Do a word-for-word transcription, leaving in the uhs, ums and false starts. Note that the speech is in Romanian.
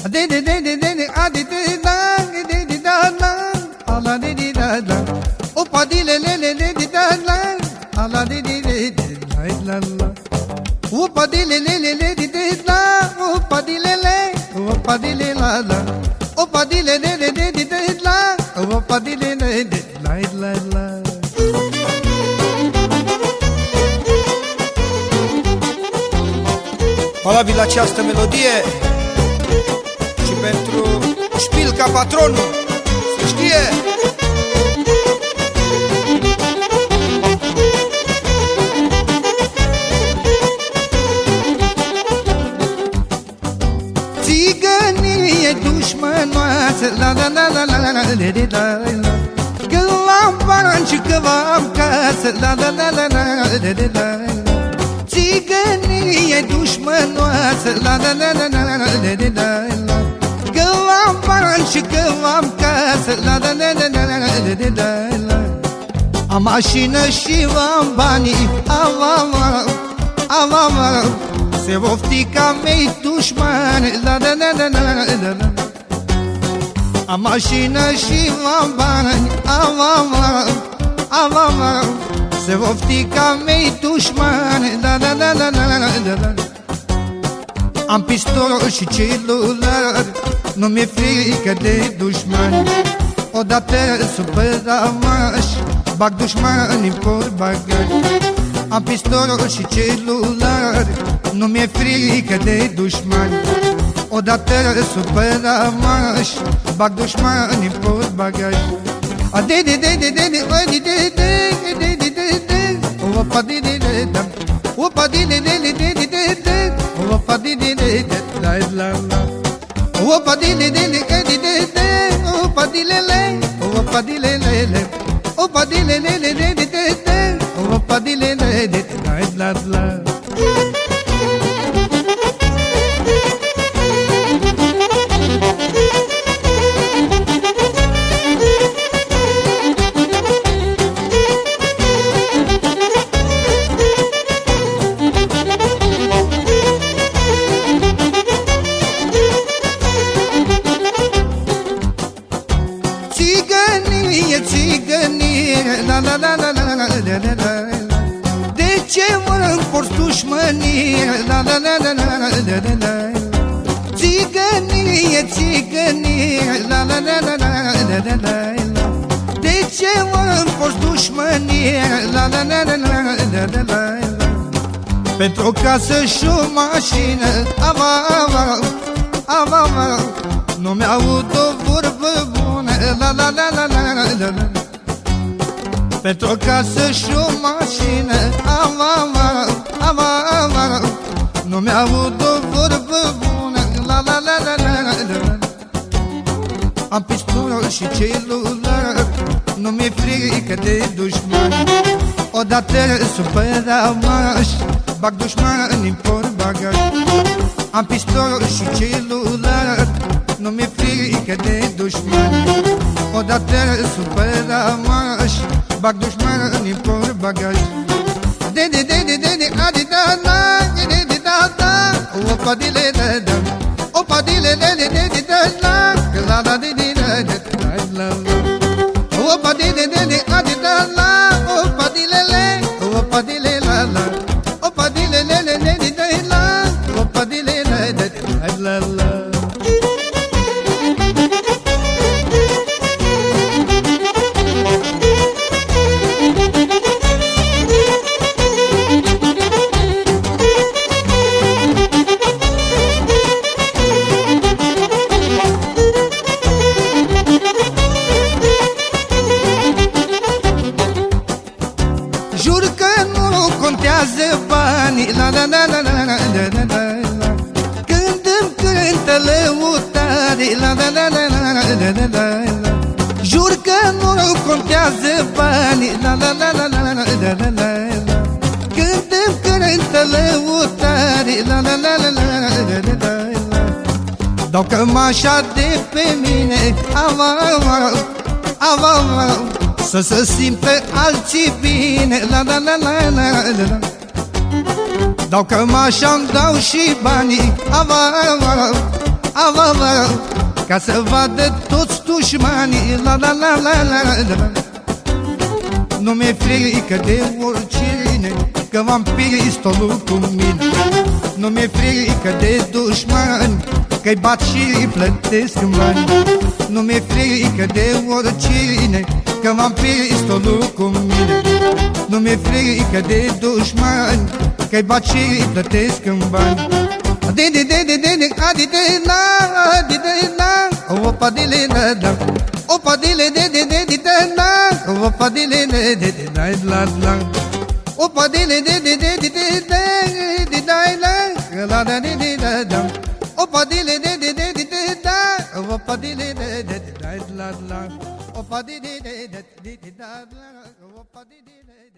de de de de de a de de da de de da la ala de de da la opa de le le le de de da la ala de de de de la la opa de le le le le de de la opa de le le opa de le la la opa de le le le de de la opa de le le de la la la. Valabil această melodie și pentru Șpilca patronul, să știe. Țigănie dușmănoasă, la la la la la la la la la la. Că l-am bani și că v-am casă, la la la la la la la la. Țigănie dușmănoasă, la la la la la la la la la. Că v-am bani și că v-am casă, la la la la la la la la la. Am mașină și v-am banii, am am am am am. Se voftica mei dușmani, la la la la la la la. Am mașină și v-am bani, am am am am am. Se voftica mei dușmani, la la la la la la la. Am pistol și celular, nu mi-e frică de dușmani. Odată supărat-m-aș, bag dușmani în portbagaj. Am pistol și celular, nu mi-e frică de dușmani. Odată supărat-m-aș, bag dușmani în portbagaj. A de de de de de de de de de de de de de. Opa de de de de. Opa de de de de de de de. Opa de de de de la la la. Opa de de de de de de de. Opa de le le. Opa de le le le. Opa de le le le de de de de. Opa de le le de la la la. Țigănie, țigănie, la la la la la la la la la. De ce mă împorți dușmănie, la la la la la la la la la. Țigănie, țigănie, la la la la la la la la la. De ce mă împorți dușmănie, la la la la la la la la la. Pentru o casă și o mașină, ava, ava, ava, ava. Nu mi-aud o vorbă bună, la la la la la la la. Pentru o casă și o mașină, am am am am am. Nu mi-aud o vorbă bună, la la la la la la. Am pistol și celular, nu mi-e frică de dușmani. Odată supărat-m-aș, bag dușmani în portbagaj. Am pistol și celular, nu mi-e frică de dușmani. Odată supărat-m-aș, bag dușmani în portbagaj. De de de de de de a de da da de de de da da. Opa de le da da. Opa de le le le de de da la. La la de de da da la la. Opa de de de de a de da la. Opa de le le. Opa de le la la. Opa de le le le de de da la. Opa de le le de la la. Jur că nu contează banii, la la la la la la la la la. Când îmi cântă lăutare, la la la la la la la la la. Jur că nu contează banii, la la la la la la la la la la. Când îmi cântă lăutare, la la la la la la la la la. Dau cămașa de pe mine, ava, ava, ava, ava. Să se simtă alții bine, la la la la la la la. Dau cămașa-mi dau și banii, ava, ava, ava, ca să vadă toți dușmanii. La la la la la la. Nu mi-e frică de oricine, că v-am pistolul cu mine. Nu mi-e frică de dușmani, că-i bat și plătesc în bani. Nu mi-e frică de oricine, că v-am pistolul cu mine. Nu mi-e frică de dușmani, că-i bat și plătesc în bani. De de de de de de adi de la de de la opa de le la la opa de le de de de de la opa de le de de de la la la opa de le de de de de de de de la la la de de la la opa de le de de de de de la opa de le de de de la la la opa de de de de de la la opa de de